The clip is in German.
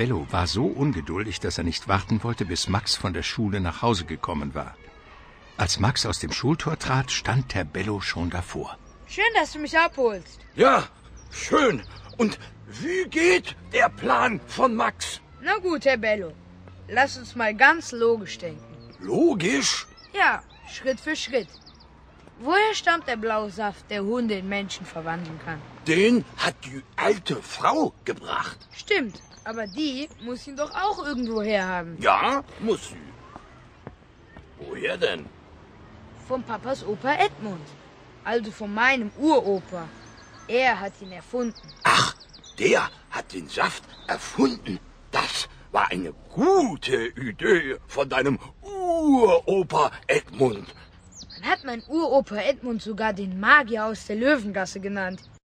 Bello war so ungeduldig, dass er nicht warten wollte, bis Max von der Schule nach Hause gekommen war. Als Max aus dem Schultor trat, stand Herr Bello schon davor. Schön, dass du mich abholst. Ja, schön. Und wie geht der Plan von Max? Na gut, Herr Bello. Lass uns mal ganz logisch denken. Logisch? Ja, Schritt für Schritt. Woher stammt der blaue Saft, der Hunde in Menschen verwandeln kann? Den hat die alte Frau gebracht. Stimmt, aber die muss ihn doch auch irgendwo herhaben. Ja, muss sie. Woher denn? Von Papas Opa Edmund. Also von meinem Uropa. Er hat ihn erfunden. Ach, der hat den Saft erfunden. Das war eine gute Idee von deinem Uropa Edmund. Man hat mein Uropa Edmund sogar den Magier aus der Löwengasse genannt.